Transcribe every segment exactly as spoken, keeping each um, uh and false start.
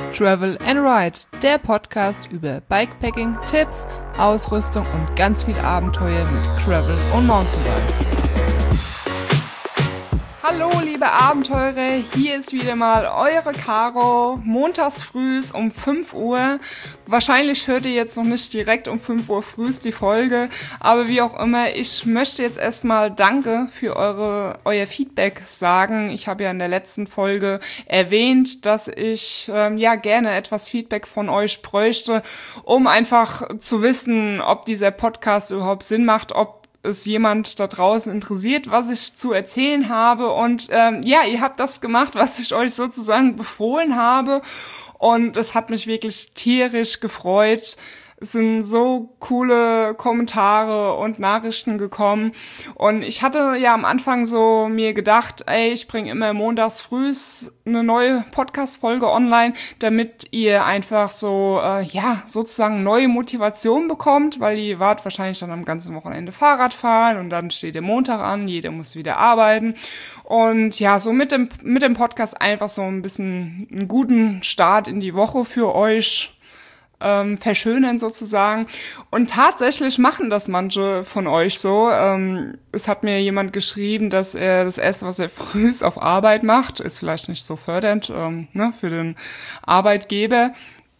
Travel and Ride, der Podcast über Bikepacking, Tipps, Ausrüstung und ganz viel Abenteuer mit Gravel und Mountainbikes. Hallo liebe Abenteurer, hier ist wieder mal eure Caro, montags frühs um fünf Uhr. Wahrscheinlich hört ihr jetzt noch nicht direkt um fünf Uhr frühs die Folge, aber wie auch immer, ich möchte jetzt erstmal Danke für eure euer Feedback sagen. Ich habe ja in der letzten Folge erwähnt, dass ich ähm, ja gerne etwas Feedback von euch bräuchte, um einfach zu wissen, ob dieser Podcast überhaupt Sinn macht, ob es jemand da draußen interessiert, was ich zu erzählen habe. Und ähm, ja, ihr habt das gemacht, was ich euch sozusagen befohlen habe. Und es hat mich wirklich tierisch gefreut. Es sind so coole Kommentare und Nachrichten gekommen. Und ich hatte ja am Anfang so mir gedacht, ey, ich bringe immer montags frühs eine neue Podcast-Folge online, damit ihr einfach so, äh, ja, sozusagen neue Motivation bekommt, weil ihr wart wahrscheinlich dann am ganzen Wochenende Fahrrad fahren und dann steht der Montag an, jeder muss wieder arbeiten. Und ja, so mit dem, mit dem Podcast einfach so ein bisschen einen guten Start in die Woche für euch Ähm, verschönern sozusagen. Und tatsächlich machen das manche von euch so. Ähm, es hat mir jemand geschrieben, dass er das Erste, was er frühs auf Arbeit macht, ist vielleicht nicht so fördernd ähm, ne, für den Arbeitgeber,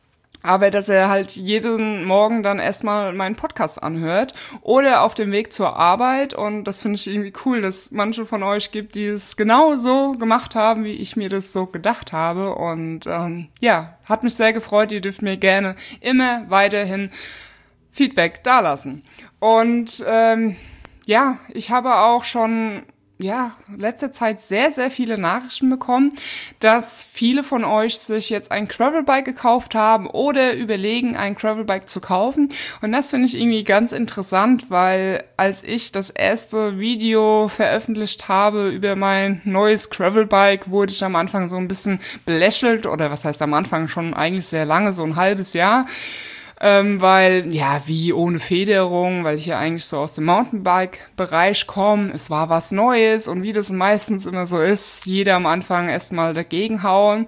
aber dass er halt jeden Morgen dann erstmal meinen Podcast anhört oder auf dem Weg zur Arbeit. Und das finde ich irgendwie cool, dass manche von euch gibt, die es genau so gemacht haben, wie ich mir das so gedacht habe. Und ähm, ja, hat mich sehr gefreut. Ihr dürft mir gerne immer weiterhin Feedback dalassen. Und ähm, ja, ich habe auch schon ja, letzte Zeit sehr, sehr viele Nachrichten bekommen, dass viele von euch sich jetzt ein Gravelbike gekauft haben oder überlegen, ein Gravelbike zu kaufen. Und das finde ich irgendwie ganz interessant, weil als ich das erste Video veröffentlicht habe über mein neues Gravelbike, wurde ich am Anfang so ein bisschen belächelt, oder was heißt am Anfang, schon eigentlich sehr lange, so ein halbes Jahr. Ähm, weil, ja, wie ohne Federung, weil ich ja eigentlich so aus dem Mountainbike-Bereich komme. Es war was Neues und wie das meistens immer so ist, jeder am Anfang erstmal dagegen hauen.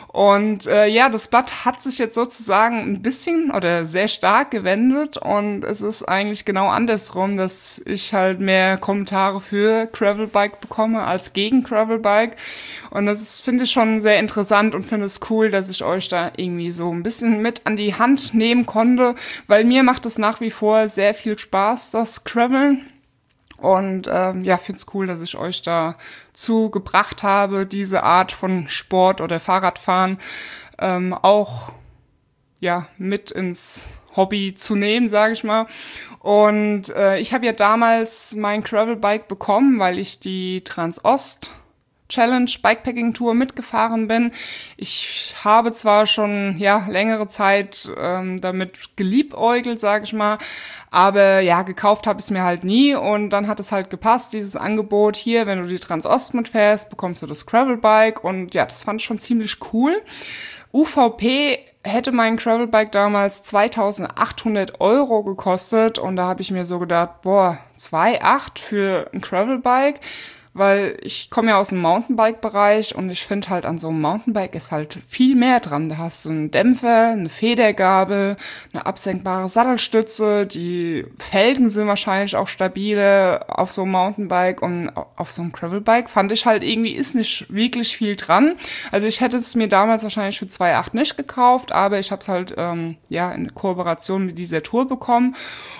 Und äh, ja, das Blatt hat sich jetzt sozusagen ein bisschen oder sehr stark gewendet und es ist eigentlich genau andersrum, dass ich halt mehr Kommentare für Gravelbike bekomme als gegen Gravelbike. Und das ist, finde ich, schon sehr interessant und finde es cool, dass ich euch da irgendwie so ein bisschen mit an die Hand nehmen konnte, weil mir macht es nach wie vor sehr viel Spaß, das Graveln. Und ähm, ja, find's cool, dass ich euch dazu gebracht habe, diese Art von Sport oder Fahrradfahren ähm, auch ja mit ins Hobby zu nehmen, sage ich mal. Und äh, ich habe ja damals mein Gravelbike bekommen, weil ich die Transost Challenge Bikepacking Tour mitgefahren bin. Ich habe zwar schon ja längere Zeit ähm, damit geliebäugelt, sage ich mal, aber ja, gekauft habe ich es mir halt nie und dann hat es halt gepasst, dieses Angebot hier, wenn du die Transost mitfährst, bekommst du das Gravelbike und ja, das fand ich schon ziemlich cool. U V P hätte mein Gravelbike damals zweitausendachthundert Euro gekostet und da habe ich mir so gedacht, boah, zweitausendachthundert für ein Gravelbike, weil ich komme ja aus dem Mountainbike-Bereich und ich finde halt an so einem Mountainbike ist halt viel mehr dran. Da hast du einen Dämpfer, eine Federgabel, eine absenkbare Sattelstütze, die Felgen sind wahrscheinlich auch stabile auf so einem Mountainbike und auf so einem Gravelbike fand ich halt irgendwie ist nicht wirklich viel dran. Also ich hätte es mir damals wahrscheinlich für zweitausendachthundert nicht gekauft, aber ich habe es halt ähm, ja in Kooperation mit dieser Tour bekommen.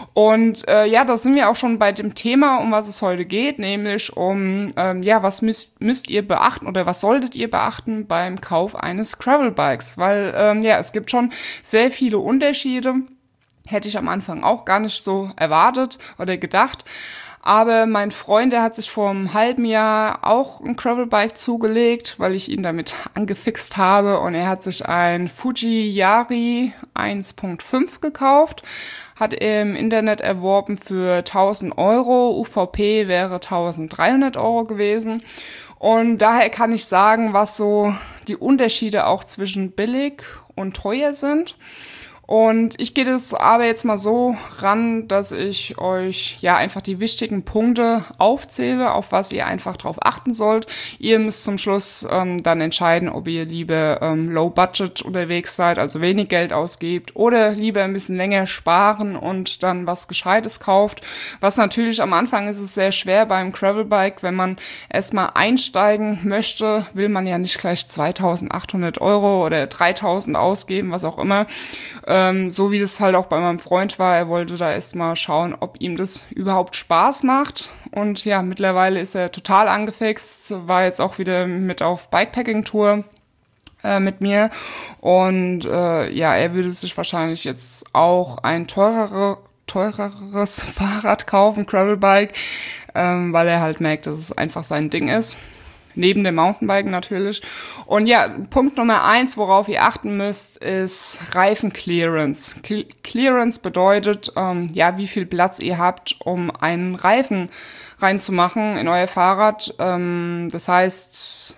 Und äh, ja, da sind wir auch schon bei dem Thema, um was es heute geht, nämlich um Ähm, ja, was müsst, müsst ihr beachten oder was solltet ihr beachten beim Kauf eines Gravelbikes? Weil, ähm, ja, es gibt schon sehr viele Unterschiede. Hätte ich am Anfang auch gar nicht so erwartet oder gedacht. Aber mein Freund, der hat sich vor einem halben Jahr auch ein Gravelbike zugelegt, weil ich ihn damit angefixt habe. Und er hat sich ein Fuji Yari eins Punkt fünf gekauft. Hat er im Internet erworben für tausend Euro. U V P wäre dreizehnhundert Euro gewesen. Und daher kann ich sagen, was so die Unterschiede auch zwischen billig und teuer sind. Und ich gehe das aber jetzt mal so ran, dass ich euch ja einfach die wichtigen Punkte aufzähle, auf was ihr einfach drauf achten sollt. Ihr müsst zum Schluss ähm, dann entscheiden, ob ihr lieber ähm, Low Budget unterwegs seid, also wenig Geld ausgebt, oder lieber ein bisschen länger sparen und dann was Gescheites kauft. Was natürlich am Anfang ist es sehr schwer beim Gravelbike, wenn man erstmal einsteigen möchte, will man ja nicht gleich zweitausendachthundert Euro oder dreitausend ausgeben, was auch immer. Ähm, so wie das halt auch bei meinem Freund war. Er wollte da erstmal schauen, ob ihm das überhaupt Spaß macht. Und ja, mittlerweile ist er total angefixt, war jetzt auch wieder mit auf Bikepacking-Tour äh, mit mir. Und äh, ja, er würde sich wahrscheinlich jetzt auch ein teurere, teureres Fahrrad kaufen, Gravelbike, ähm, weil er halt merkt, dass es einfach sein Ding ist. Neben dem Mountainbiken natürlich. Und ja, Punkt Nummer eins, worauf ihr achten müsst, ist Reifenclearance. Clearance bedeutet, ähm, ja, wie viel Platz ihr habt, um einen Reifen reinzumachen in euer Fahrrad. Ähm, das heißt,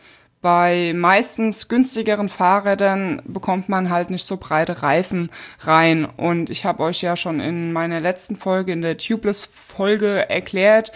bei meistens günstigeren Fahrrädern bekommt man halt nicht so breite Reifen rein. Und ich habe euch ja schon in meiner letzten Folge, in der Tubeless-Folge erklärt,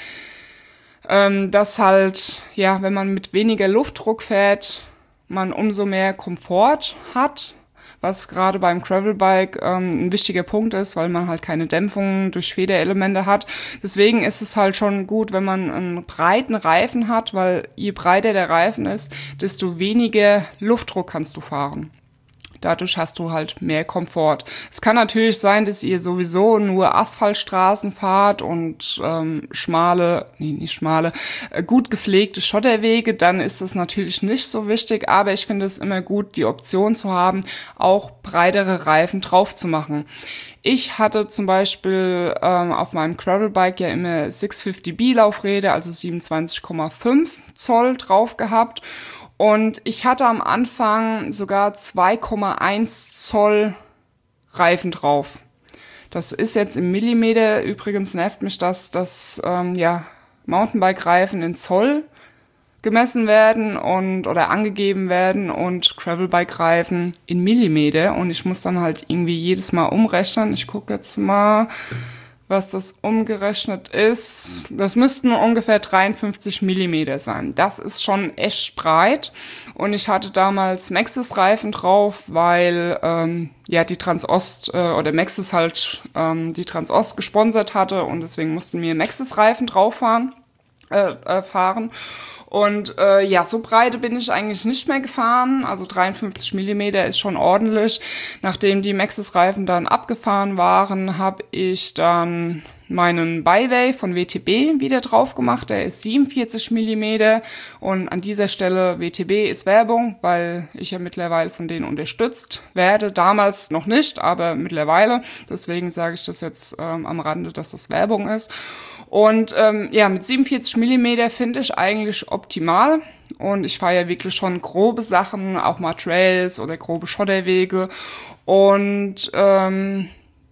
Ähm, dass halt, ja, wenn man mit weniger Luftdruck fährt, man umso mehr Komfort hat, was gerade beim Gravelbike ähm, ein wichtiger Punkt ist, weil man halt keine Dämpfung durch Federelemente hat. Deswegen ist es halt schon gut, wenn man einen breiten Reifen hat, weil je breiter der Reifen ist, desto weniger Luftdruck kannst du fahren. Dadurch hast du halt mehr Komfort. Es kann natürlich sein, dass ihr sowieso nur Asphaltstraßen fahrt und ähm, schmale, nee, nicht schmale, äh, gut gepflegte Schotterwege. Dann ist das natürlich nicht so wichtig, aber ich finde es immer gut, die Option zu haben, auch breitere Reifen drauf zu machen. Ich hatte zum Beispiel ähm, auf meinem Gravelbike ja immer sechshundertfünfzig B Laufräder, also siebenundzwanzig Komma fünf Zoll drauf gehabt. Und ich hatte am Anfang sogar zwei Komma eins Zoll Reifen drauf. Das ist jetzt im Millimeter. Übrigens nervt mich das, dass ähm, ja, Mountainbike-Reifen in Zoll gemessen werden und oder angegeben werden und Gravelbike-Reifen in Millimeter. Und ich muss dann halt irgendwie jedes Mal umrechnen. Ich gucke jetzt mal, was das umgerechnet ist. Das müssten ungefähr dreiundfünfzig Millimeter sein. Das ist schon echt breit. Und ich hatte damals Maxxis-Reifen drauf, weil ähm, ja die Transost äh, oder Maxxis halt ähm, die Transost gesponsert hatte und deswegen mussten wir Maxxis-Reifen drauf fahren. Äh, äh, fahren. Und äh, ja, so breite bin ich eigentlich nicht mehr gefahren. Also dreiundfünfzig Millimeter ist schon ordentlich. Nachdem die Maxxis-Reifen dann abgefahren waren, habe ich dann meinen Byway von W T B wieder drauf gemacht. Der ist siebenundvierzig Millimeter. Und an dieser Stelle, W T B ist Werbung, weil ich ja mittlerweile von denen unterstützt werde. Damals noch nicht, aber mittlerweile. Deswegen sage ich das jetzt ähm, am Rande, dass das Werbung ist. Und ähm, ja, mit siebenundvierzig Millimeter finde ich eigentlich optimal. Und ich fahre ja wirklich schon grobe Sachen, auch mal Trails oder grobe Schotterwege. Und ähm,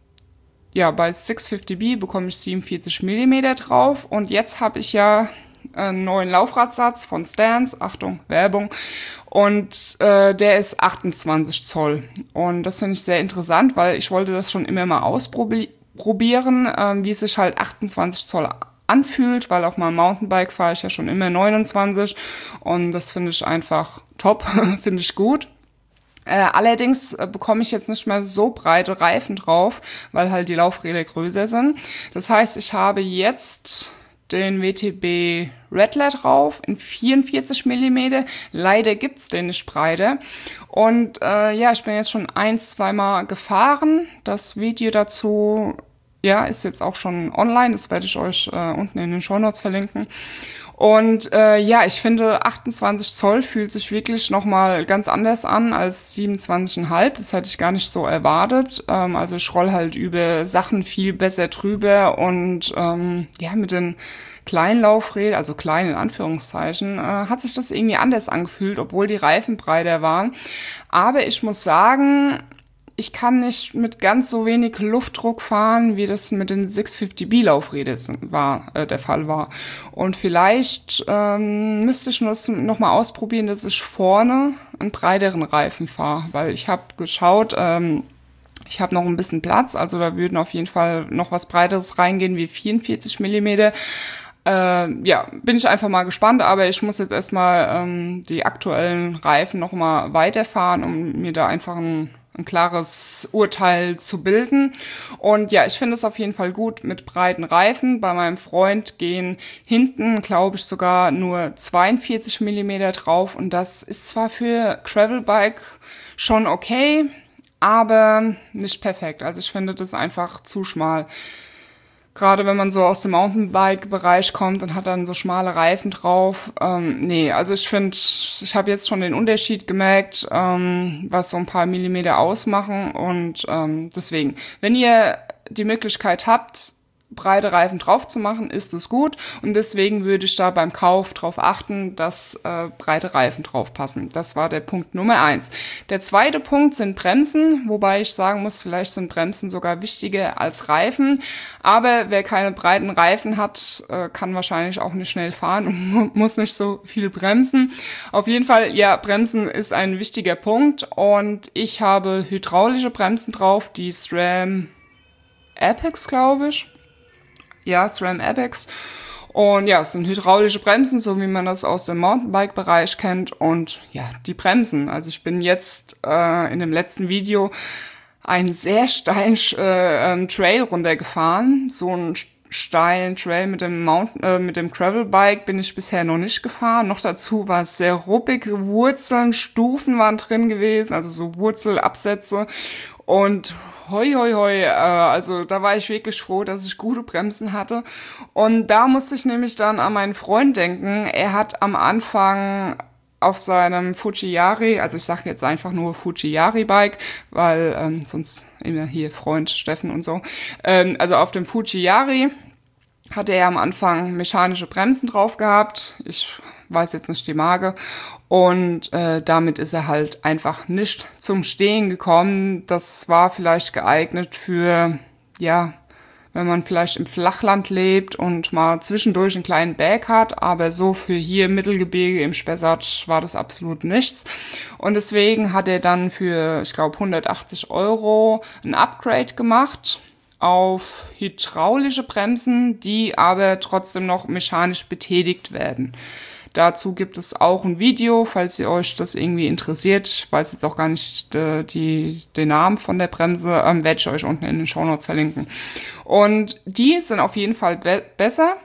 ja, bei sechshundertfünfzig B bekomme ich siebenundvierzig Millimeter drauf. Und jetzt habe ich ja einen neuen Laufradsatz von Stance. Achtung, Werbung. Und äh, der ist achtundzwanzig Zoll. Und das finde ich sehr interessant, weil ich wollte das schon immer mal ausprobieren. probieren, ähm, wie es sich halt achtundzwanzig Zoll anfühlt, weil auf meinem Mountainbike fahre ich ja schon immer neunundzwanzig und das finde ich einfach top, finde ich gut. Äh, allerdings äh, bekomme ich jetzt nicht mehr so breite Reifen drauf, weil halt die Laufräder größer sind. Das heißt, ich habe jetzt den W T B Rattler drauf in vierundvierzig Millimeter. Leider gibt's den nicht breiter. Und äh, ja, ich bin jetzt schon ein, zweimal gefahren. Das Video dazu, ja, ist jetzt auch schon online. Das werde ich euch äh, unten in den Shownotes verlinken. Und äh, ja, ich finde achtundzwanzig Zoll fühlt sich wirklich nochmal ganz anders an als siebenundzwanzig Komma fünf. Das hätte ich gar nicht so erwartet. Ähm, also ich roll halt über Sachen viel besser drüber und ähm, ja, mit den kleinen Laufrädern, also klein in Anführungszeichen, äh, hat sich das irgendwie anders angefühlt, obwohl die Reifen breiter waren. Aber ich muss sagen, ich kann nicht mit ganz so wenig Luftdruck fahren, wie das mit den sechshundertfünfzig B Laufrädern war, äh, der Fall war. Und vielleicht ähm, müsste ich das noch mal ausprobieren, dass ich vorne einen breiteren Reifen fahre, weil ich habe geschaut, ähm, Ich habe noch ein bisschen Platz, also da würden auf jeden Fall noch was Breiteres reingehen wie vierundvierzig Millimeter. Äh, ja, bin ich einfach mal gespannt, aber ich muss jetzt erstmal ähm, die aktuellen Reifen noch mal weiterfahren, um mir da einfach ein, ein klares Urteil zu bilden. Und ja, ich finde es auf jeden Fall gut mit breiten Reifen. Bei meinem Freund gehen hinten, glaube ich, sogar nur zweiundvierzig Millimeter drauf und das ist zwar für Gravelbike schon okay, aber nicht perfekt. Also ich finde das einfach zu schmal. Gerade wenn man so aus dem Mountainbike-Bereich kommt und hat dann so schmale Reifen drauf. Ähm, nee, also ich finde, ich habe jetzt schon den Unterschied gemerkt, ähm, was so ein paar Millimeter ausmachen. Und ähm, deswegen, wenn ihr die Möglichkeit habt, breite Reifen drauf zu machen, ist es gut. Und deswegen würde ich da beim Kauf drauf achten, dass äh, breite Reifen drauf passen. Das war der Punkt Nummer eins. Der zweite Punkt sind Bremsen, wobei ich sagen muss, vielleicht sind Bremsen sogar wichtiger als Reifen. Aber wer keine breiten Reifen hat, äh, kann wahrscheinlich auch nicht schnell fahren und muss nicht so viel bremsen. Auf jeden Fall, ja, Bremsen ist ein wichtiger Punkt. Und ich habe hydraulische Bremsen drauf, die SRAM Apex, glaube ich. Ja, SRAM Apex. Und ja, es sind hydraulische Bremsen, so wie man das aus dem Mountainbike-Bereich kennt. Und ja, die Bremsen. Also ich bin jetzt äh, in dem letzten Video einen sehr steilen äh, ähm, Trail runtergefahren. So einen steilen Trail mit dem Mountain, äh, mit dem Gravelbike bin ich bisher noch nicht gefahren. Noch dazu war es sehr ruppig, Wurzeln, Stufen waren drin gewesen, also so Wurzelabsätze. Und hoi, hoi, hoi, äh, also da war ich wirklich froh, dass ich gute Bremsen hatte. Und da musste ich nämlich dann an meinen Freund denken. Er hat am Anfang auf seinem Fuji-Yari, also ich sage jetzt einfach nur Fuji-Yari-Bike, weil ähm, sonst immer hier Freund Steffen und so, ähm, also auf dem Fuji-Yari hatte er am Anfang mechanische Bremsen drauf gehabt. Ich weiß jetzt nicht die Marke. Und äh, damit ist er halt einfach nicht zum Stehen gekommen. Das war vielleicht geeignet für, ja, wenn man vielleicht im Flachland lebt und mal zwischendurch einen kleinen Berg hat. Aber so für hier im Mittelgebirge im Spessart war das absolut nichts. Und deswegen hat er dann für, ich glaube, hundertachtzig Euro ein Upgrade gemacht auf hydraulische Bremsen, die aber trotzdem noch mechanisch betätigt werden. Dazu gibt es auch ein Video, falls ihr euch das irgendwie interessiert. Ich weiß jetzt auch gar nicht die, die, den Namen von der Bremse, ähm, werde ich euch unten in den Shownotes verlinken. Und die sind auf jeden Fall be- besser.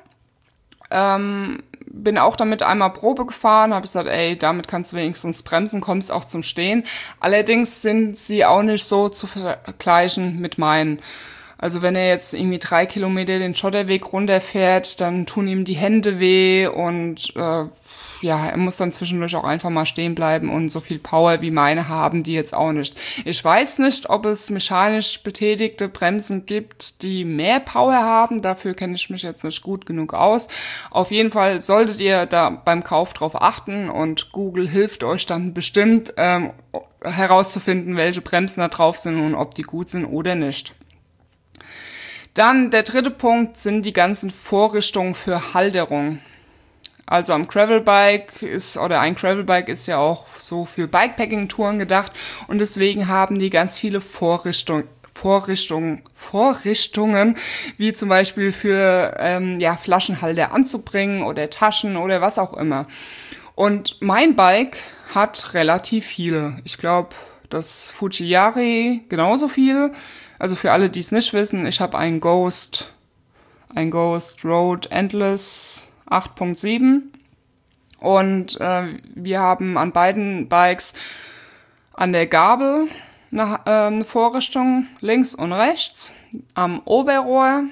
Ähm, bin auch damit einmal Probe gefahren, habe gesagt, ey, damit kannst du wenigstens bremsen, kommst auch zum Stehen. Allerdings sind sie auch nicht so zu vergleichen mit meinen. Also wenn er jetzt irgendwie drei Kilometer den Schotterweg runterfährt, dann tun ihm die Hände weh und äh, ja, er muss dann zwischendurch auch einfach mal stehen bleiben und so viel Power wie meine haben die jetzt auch nicht. Ich weiß nicht, ob es mechanisch betätigte Bremsen gibt, die mehr Power haben. Dafür kenne ich mich jetzt nicht gut genug aus. Auf jeden Fall solltet ihr da beim Kauf drauf achten und Google hilft euch dann bestimmt ähm, herauszufinden, welche Bremsen da drauf sind und ob die gut sind oder nicht. Dann der dritte Punkt sind die ganzen Vorrichtungen für Halterung. Also am Gravelbike ist, oder ein Gravelbike ist ja auch so für Bikepacking-Touren gedacht und deswegen haben die ganz viele Vorrichtungen, Vorrichtungen, Vorrichtungen, wie zum Beispiel für ähm, ja, Flaschenhalter anzubringen oder Taschen oder was auch immer. Und mein Bike hat relativ viele. Ich glaube, das Fuji-Yari genauso viel. Also für alle, die es nicht wissen, ich habe ein Ghost, ein Ghost Road Endless acht Punkt sieben und äh, wir haben an beiden Bikes an der Gabel eine, äh, eine Vorrichtung links und rechts, am Oberrohr,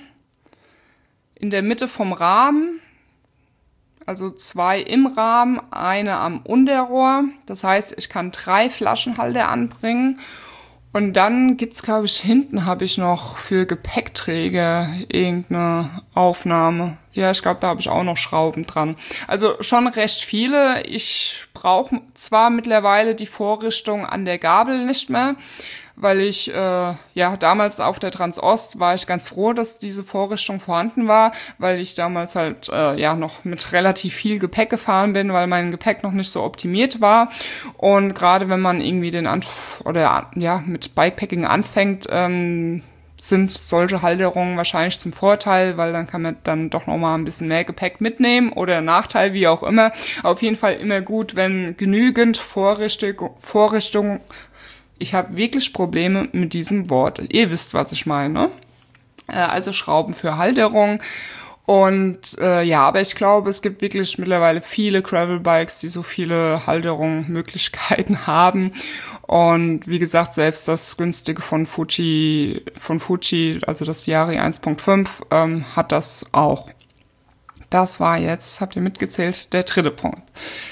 in der Mitte vom Rahmen, also zwei im Rahmen, eine am Unterrohr. Das heißt, ich kann drei Flaschenhalter anbringen. Und dann gibt's, glaube ich, hinten habe ich noch für Gepäckträger irgendeine Aufnahme. Ja, ich glaube, da habe ich auch noch Schrauben dran. Also schon recht viele. Ich brauche zwar mittlerweile die Vorrichtung an der Gabel nicht mehr, weil ich, äh, ja, damals auf der Transost war ich ganz froh, dass diese Vorrichtung vorhanden war, weil ich damals halt, äh, ja, noch mit relativ viel Gepäck gefahren bin, weil mein Gepäck noch nicht so optimiert war. Und gerade wenn man irgendwie den, Anf- oder, ja, mit Bikepacking anfängt, ähm, sind solche Halterungen wahrscheinlich zum Vorteil, weil dann kann man dann doch noch mal ein bisschen mehr Gepäck mitnehmen oder Nachteil, wie auch immer. Auf jeden Fall immer gut, wenn genügend Vorrichtung, Vorrichtung. Ich habe wirklich Probleme mit diesem Wort. Ihr wisst, was ich meine. Äh, also Schrauben für Halterung. Und äh, ja, aber ich glaube, es gibt wirklich mittlerweile viele Gravelbikes, die so viele Halterungsmöglichkeiten haben. Und wie gesagt, selbst das günstige von Fuji, von Fuji, also das Yari eins Punkt fünf, ähm, hat das auch. Das war jetzt, habt ihr mitgezählt, der dritte Punkt.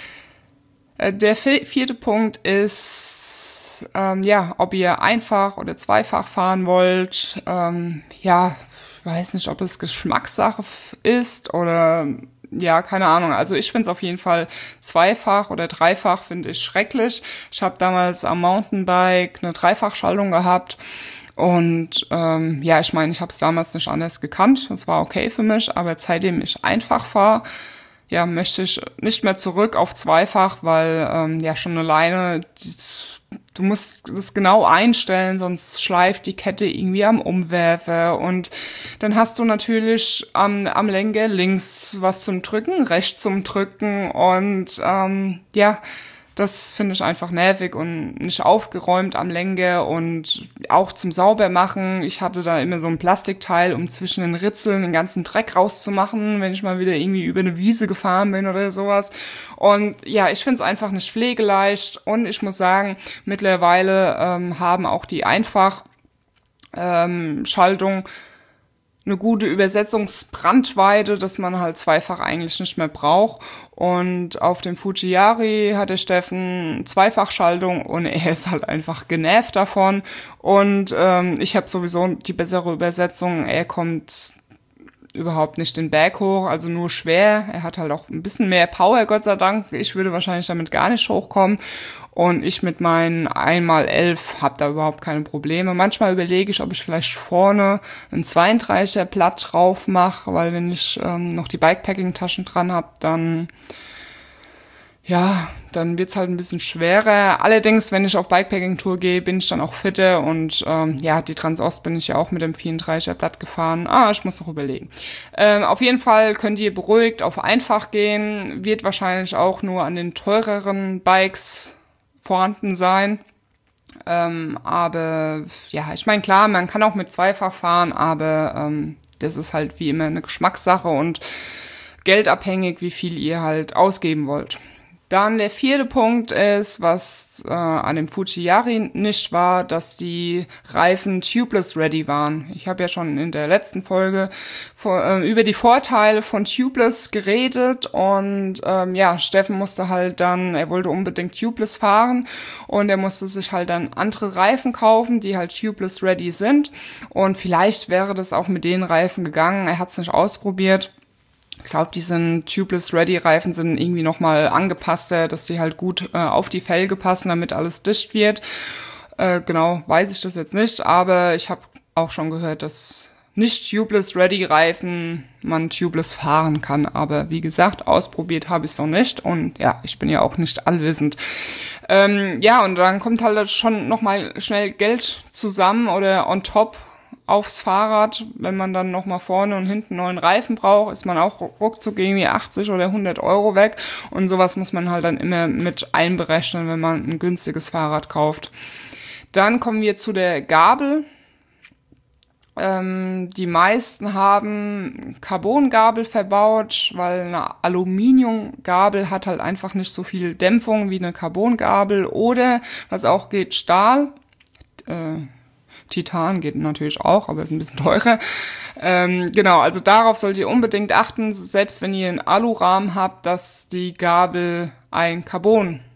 Äh, der vierte Punkt ist, ähm, ja, ob ihr einfach oder zweifach fahren wollt. Ähm, ja, ich weiß nicht, ob es Geschmackssache ist oder ja, keine Ahnung. Also ich finde es auf jeden Fall zweifach oder dreifach finde ich schrecklich. Ich habe damals am Mountainbike eine Dreifachschaltung gehabt und ähm, ja, ich meine, ich habe es damals nicht anders gekannt. Das war okay für mich, aber seitdem ich einfach fahre, ja, möchte ich nicht mehr zurück auf zweifach, weil ähm, ja schon alleine die, du musst das genau einstellen, sonst schleift die Kette irgendwie am Umwerfer und dann hast du natürlich am, am Lenker links was zum Drücken, rechts zum Drücken und ähm, ja, das finde ich einfach nervig und nicht aufgeräumt am Lenker und auch zum Saubermachen. Ich hatte da immer so ein Plastikteil, um zwischen den Ritzeln den ganzen Dreck rauszumachen, wenn ich mal wieder irgendwie über eine Wiese gefahren bin oder sowas. Und ja, ich finde es einfach nicht pflegeleicht und ich muss sagen, mittlerweile ähm, haben auch die Einfachschaltung ähm, eine gute Übersetzungsbrandweite, dass man halt zweifach eigentlich nicht mehr braucht. Und auf dem Fuji Yari hat der Steffen Zweifachschaltung und er ist halt einfach genervt davon. Und ähm, ich habe sowieso die bessere Übersetzung. Er kommt überhaupt nicht den Berg hoch, also nur schwer. Er hat halt auch ein bisschen mehr Power, Gott sei Dank. Ich würde wahrscheinlich damit gar nicht hochkommen. Und ich mit meinen eins mal elf habe da überhaupt keine Probleme. Manchmal überlege ich, ob ich vielleicht vorne ein zweiunddreißiger Blatt drauf mache, weil wenn ich ähm, noch die Bikepacking-Taschen dran habe, dann ja, dann wird's halt ein bisschen schwerer. Allerdings, wenn ich auf Bikepacking-Tour gehe, bin ich dann auch fitter und ähm, ja, die Transost bin ich ja auch mit dem vierunddreißiger Blatt gefahren. Ah, ich muss noch überlegen. Ähm, auf jeden Fall könnt ihr beruhigt auf einfach gehen. Wird wahrscheinlich auch nur an den teureren Bikes vorhanden sein. Ähm, aber ja, ich meine, klar, man kann auch mit zweifach fahren, aber ähm, das ist halt wie immer eine Geschmackssache und geldabhängig, wie viel ihr halt ausgeben wollt. Dann der vierte Punkt ist, was äh, an dem Fuji Yari nicht war, dass die Reifen tubeless ready waren. Ich habe ja schon in der letzten Folge vor, äh, über die Vorteile von tubeless geredet und ähm, ja, Steffen musste halt dann, er wollte unbedingt tubeless fahren und er musste sich halt dann andere Reifen kaufen, die halt tubeless ready sind und vielleicht wäre das auch mit den Reifen gegangen, er hat es nicht ausprobiert. Ich glaube, die sind Tubeless-Ready-Reifen sind irgendwie nochmal angepasster, dass die halt gut äh, auf die Felge passen, damit alles dicht wird. Äh, genau, weiß ich das jetzt nicht, aber ich habe auch schon gehört, dass nicht Tubeless-Ready-Reifen man tubeless fahren kann. Aber wie gesagt, ausprobiert habe ich es noch nicht und ja, ich bin ja auch nicht allwissend. Ähm, ja, und dann kommt halt schon nochmal schnell Geld zusammen oder on top aufs Fahrrad, wenn man dann nochmal vorne und hinten neuen Reifen braucht, ist man auch ruckzuck irgendwie achtzig oder hundert Euro weg und sowas muss man halt dann immer mit einberechnen, wenn man ein günstiges Fahrrad kauft. Dann kommen wir zu der Gabel. Ähm, die meisten haben Carbongabel verbaut, weil eine Aluminiumgabel hat halt einfach nicht so viel Dämpfung wie eine Carbongabel oder, was auch geht, Stahl. Äh, Titan geht natürlich auch, aber ist ein bisschen teurer. Ähm, genau, also darauf sollt ihr unbedingt achten, selbst wenn ihr einen Alurahmen habt, dass die Gabel ein Carbon,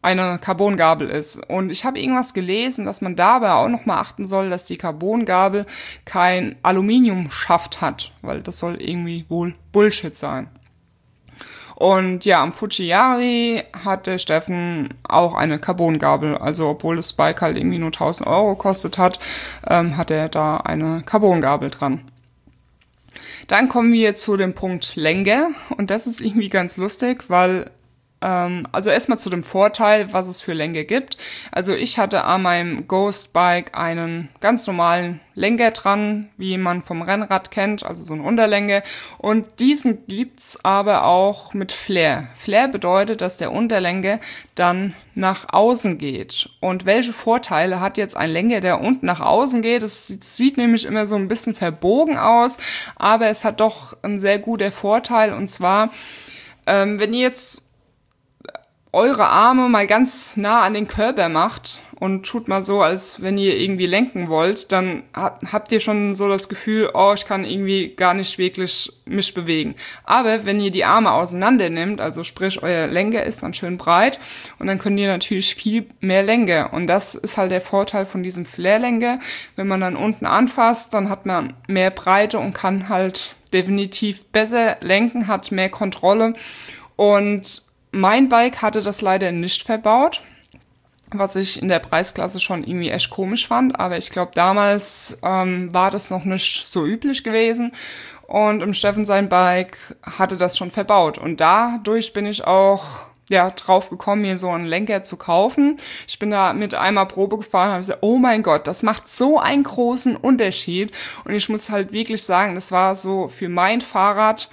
eine Carbongabel ist. Und ich habe irgendwas gelesen, dass man dabei auch nochmal achten soll, dass die Carbongabel kein Aluminiumschaft hat, weil das soll irgendwie wohl Bullshit sein. Und ja, am Fujiyari hat der Steffen auch eine Carbongabel. Also obwohl das Bike halt irgendwie nur tausend Euro gekostet hat, ähm, hat er da eine Carbongabel dran. Dann kommen wir zu dem Punkt Länge. Und das ist irgendwie ganz lustig, weil also erstmal zu dem Vorteil, was es für Lenker gibt. Also ich hatte an meinem Ghost Bike einen ganz normalen Lenker dran, wie man vom Rennrad kennt, also so eine Unterlänge. Und diesen gibt's aber auch mit Flair. Flair bedeutet, dass der Unterlenker dann nach außen geht. Und welche Vorteile hat jetzt ein Lenker, der unten nach außen geht? Es sieht nämlich immer so ein bisschen verbogen aus, aber es hat doch einen sehr guter Vorteil. Und zwar, ähm, wenn ihr jetzt eure Arme mal ganz nah an den Körper macht und tut mal so, als wenn ihr irgendwie lenken wollt, dann habt ihr schon so das Gefühl, oh, ich kann irgendwie gar nicht wirklich mich bewegen. Aber wenn ihr die Arme auseinander nehmt, also sprich, euer Lenker ist dann schön breit und dann könnt ihr natürlich viel mehr Lenker. Und das ist halt der Vorteil von diesem Flair-Lenker. Wenn man dann unten anfasst, dann hat man mehr Breite und kann halt definitiv besser lenken, hat mehr Kontrolle. Und mein Bike hatte das leider nicht verbaut, was ich in der Preisklasse schon irgendwie echt komisch fand. Aber ich glaube, damals ähm, war das noch nicht so üblich gewesen. Und im Steffen sein Bike hatte das schon verbaut. Und dadurch bin ich auch ja drauf gekommen, mir so einen Lenker zu kaufen. Ich bin da mit einmal Probe gefahren und habe gesagt, oh mein Gott, das macht so einen großen Unterschied. Und ich muss halt wirklich sagen, das war so für mein Fahrrad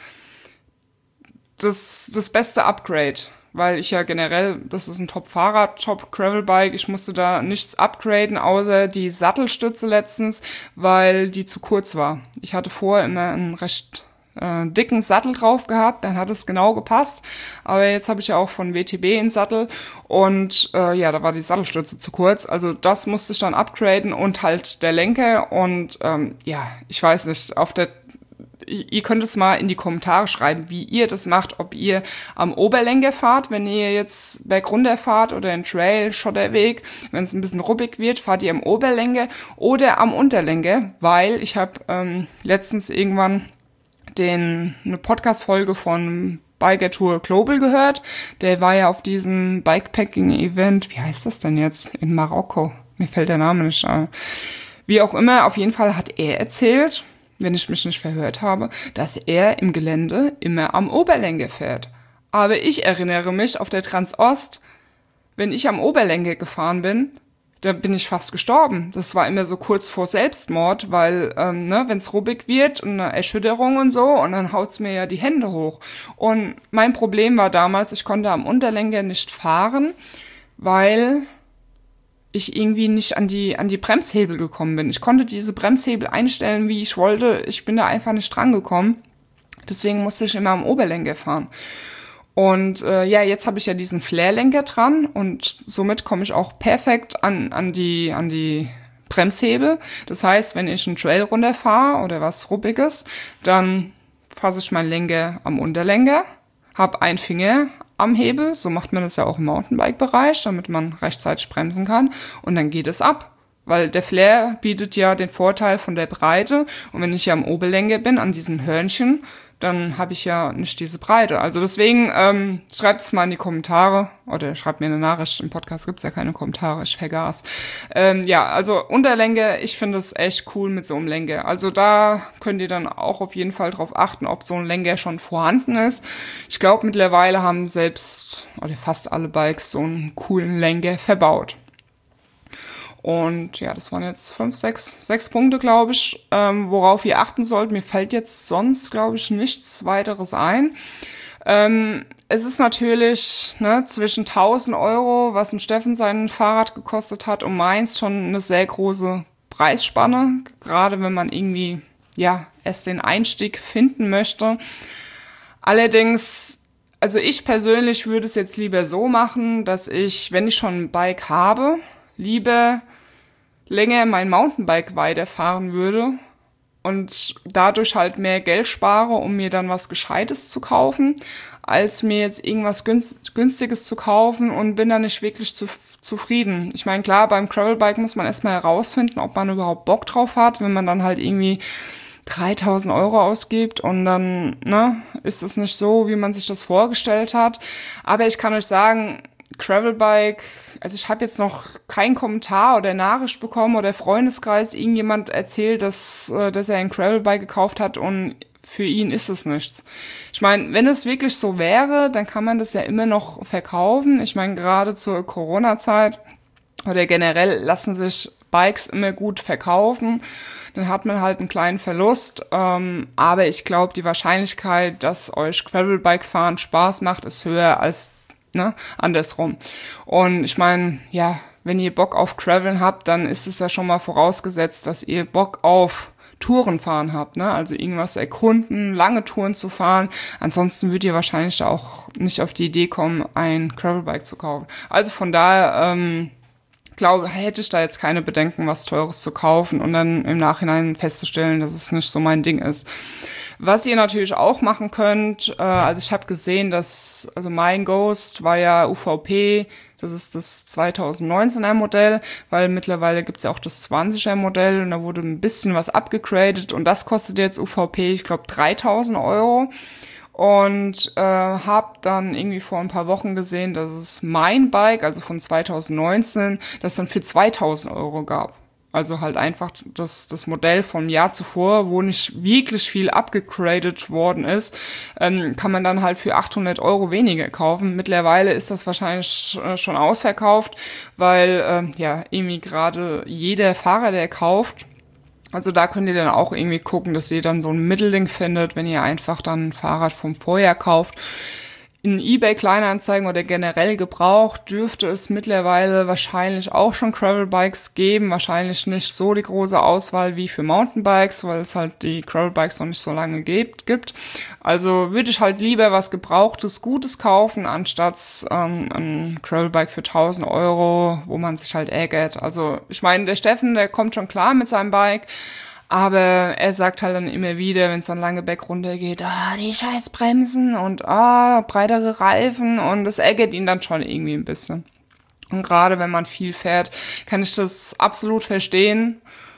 das, das beste Upgrade, weil ich ja generell, das ist ein Top-Fahrrad, Top-Gravel-Bike, ich musste da nichts upgraden, außer die Sattelstütze letztens, weil die zu kurz war. Ich hatte vorher immer einen recht äh, dicken Sattel drauf gehabt, dann hat es genau gepasst, aber jetzt habe ich ja auch von W T B einen Sattel und äh, ja, da war die Sattelstütze zu kurz, also das musste ich dann upgraden und halt der Lenker und ähm, ja, ich weiß nicht, auf der Ihr könnt es mal in die Kommentare schreiben, wie ihr das macht, ob ihr am Oberlenker fahrt, wenn ihr jetzt bergunter fahrt oder einen Trail, Schotterweg, wenn es ein bisschen ruppig wird, fahrt ihr am Oberlenker oder am Unterlenker, weil ich habe ähm, letztens irgendwann den eine Podcast-Folge von Biker Tour Global gehört, der war ja auf diesem Bikepacking-Event, wie heißt das denn jetzt, in Marokko, mir fällt der Name nicht ein, wie auch immer, auf jeden Fall hat er erzählt, wenn ich mich nicht verhört habe, dass er im Gelände immer am Oberlenker fährt. Aber ich erinnere mich auf der Transost, wenn ich am Oberlenker gefahren bin, da bin ich fast gestorben. Das war immer so kurz vor Selbstmord, weil, ähm, ne, wenn es ruppig wird und eine Erschütterung und so, und dann haut's mir ja die Hände hoch. Und mein Problem war damals, ich konnte am Unterlenker nicht fahren, weil ich irgendwie nicht an die an die Bremshebel gekommen bin. Ich konnte diese Bremshebel einstellen, wie ich wollte. Ich bin da einfach nicht dran gekommen. Deswegen musste ich immer am Oberlenker fahren. Und äh, ja, jetzt habe ich ja diesen Flair-Lenker dran und somit komme ich auch perfekt an an die an die Bremshebel. Das heißt, wenn ich einen Trail runterfahre oder was Ruppiges, dann fasse ich meinen Lenker am Unterlenker, habe einen Finger am Hebel, so macht man das ja auch im Mountainbike-Bereich, damit man rechtzeitig bremsen kann und dann geht es ab, weil der Flair bietet ja den Vorteil von der Breite und wenn ich ja am Oberlenker bin, an diesen Hörnchen, dann habe ich ja nicht diese Breite. Also deswegen ähm, schreibt es mal in die Kommentare oder schreibt mir eine Nachricht. Im Podcast gibt's ja keine Kommentare, ich vergaß. Ähm, ja, also Unterlenker, ich finde es echt cool mit so einem Lenker. Also da könnt ihr dann auch auf jeden Fall drauf achten, ob so ein Lenker schon vorhanden ist. Ich glaube, mittlerweile haben selbst oder fast alle Bikes so einen coolen Lenker verbaut. Und ja, das waren jetzt fünf, sechs, sechs Punkte, glaube ich, ähm, worauf ihr achten sollt. Mir fällt jetzt sonst, glaube ich, nichts weiteres ein. Ähm, es ist natürlich ne, zwischen tausend Euro, was im Steffen sein Fahrrad gekostet hat, und meins schon eine sehr große Preisspanne. Gerade wenn man irgendwie, ja, erst den Einstieg finden möchte. Allerdings, also ich persönlich würde es jetzt lieber so machen, dass ich, wenn ich schon ein Bike habe, lieber länger mein Mountainbike weiterfahren würde und dadurch halt mehr Geld spare, um mir dann was Gescheites zu kaufen, als mir jetzt irgendwas günst, Günstiges zu kaufen und bin dann nicht wirklich zu, zufrieden. Ich meine, klar, beim Gravelbike muss man erstmal herausfinden, ob man überhaupt Bock drauf hat, wenn man dann halt irgendwie dreitausend Euro ausgibt und dann, ne, ist es nicht so, wie man sich das vorgestellt hat. Aber ich kann euch sagen, Gravelbike, also ich habe jetzt noch keinen Kommentar oder Nachricht bekommen oder Freundeskreis, irgendjemand erzählt, dass, dass er ein Gravelbike gekauft hat und für ihn ist es nichts. Ich meine, wenn es wirklich so wäre, dann kann man das ja immer noch verkaufen. Ich meine, gerade zur Corona-Zeit oder generell lassen sich Bikes immer gut verkaufen. Dann hat man halt einen kleinen Verlust. Ähm, aber ich glaube, die Wahrscheinlichkeit, dass euch Gravelbike-Fahren Spaß macht, ist höher als ne, andersrum. Und ich meine, ja, wenn ihr Bock auf Graveln habt, dann ist es ja schon mal vorausgesetzt, dass ihr Bock auf Touren fahren habt, ne? Also irgendwas erkunden, lange Touren zu fahren. Ansonsten würdet ihr wahrscheinlich auch nicht auf die Idee kommen, ein Gravelbike zu kaufen. Also von daher, ähm, glaube, hätte ich da jetzt keine Bedenken, was Teures zu kaufen und dann im Nachhinein festzustellen, dass es nicht so mein Ding ist. Was ihr natürlich auch machen könnt, äh, also ich habe gesehen, dass, also mein Ghost war ja U V P, das ist das zwanzig neunzehner Modell, weil mittlerweile gibt's ja auch das zwanziger Modell und da wurde ein bisschen was abgegradet und das kostet jetzt U V P, ich glaube, dreitausend Euro. Und äh, habe dann irgendwie vor ein paar Wochen gesehen, dass es mein Bike, also von zwanzig neunzehn, das dann für zweitausend Euro gab. Also halt einfach das, das Modell vom Jahr zuvor, wo nicht wirklich viel abgegradet worden ist, ähm, kann man dann halt für achthundert Euro weniger kaufen. Mittlerweile ist das wahrscheinlich schon ausverkauft, weil ähm, ja irgendwie gerade jeder Fahrer, der kauft, also da könnt ihr dann auch irgendwie gucken, dass ihr dann so ein Mittelding findet, wenn ihr einfach dann ein Fahrrad vom Vorjahr kauft. In eBay-Kleinanzeigen oder generell gebraucht dürfte es mittlerweile wahrscheinlich auch schon Gravelbikes geben. Wahrscheinlich nicht so die große Auswahl wie für Mountainbikes, weil es halt die Gravelbikes noch nicht so lange gibt. gibt. Also würde ich halt lieber was Gebrauchtes, Gutes kaufen, anstatt ähm, ein Gravelbike für tausend Euro, wo man sich halt ärgert. Also ich meine, der Steffen, der kommt schon klar mit seinem Bike, aber er sagt halt dann immer wieder, wenn es dann lange berg runter geht, ah, die scheiß Bremsen und ah, breitere Reifen und das ärgert ihn dann schon irgendwie ein bisschen. Und gerade wenn man viel fährt, kann ich das absolut verstehen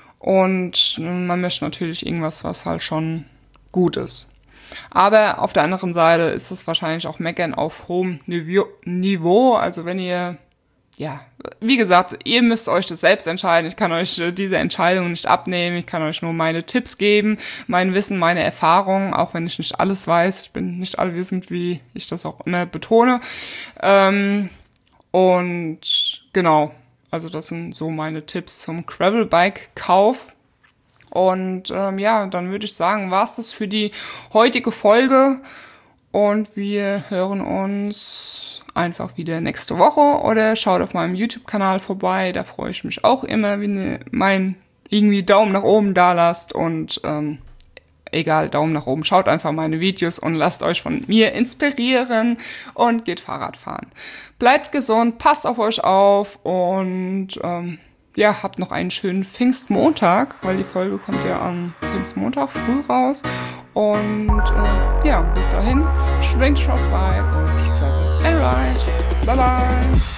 und man möchte natürlich irgendwas, was halt schon gut ist. Aber auf der anderen Seite ist es wahrscheinlich auch Meckern auf hohem Niveau, also wenn ihr ja, wie gesagt, ihr müsst euch das selbst entscheiden. Ich kann euch äh, diese Entscheidung nicht abnehmen. Ich kann euch nur meine Tipps geben, mein Wissen, meine Erfahrungen, auch wenn ich nicht alles weiß. Ich bin nicht allwissend, wie ich das auch immer betone. Ähm, und genau, also das sind so meine Tipps zum Gravelbike-Kauf. Und ähm, ja, dann würde ich sagen, war's das für die heutige Folge. Und wir hören uns einfach wieder nächste Woche oder schaut auf meinem YouTube-Kanal vorbei. Da freue ich mich auch immer, wenn ihr meinen irgendwie Daumen nach oben da lasst. Und ähm, egal, Daumen nach oben. Schaut einfach meine Videos und lasst euch von mir inspirieren und geht Fahrrad fahren. Bleibt gesund, passt auf euch auf und ähm, ja, habt noch einen schönen Pfingstmontag, weil die Folge kommt ja am Pfingstmontag früh raus. Und äh, ja, bis dahin, schwingt Crossbike und travel and ride. Bye bye!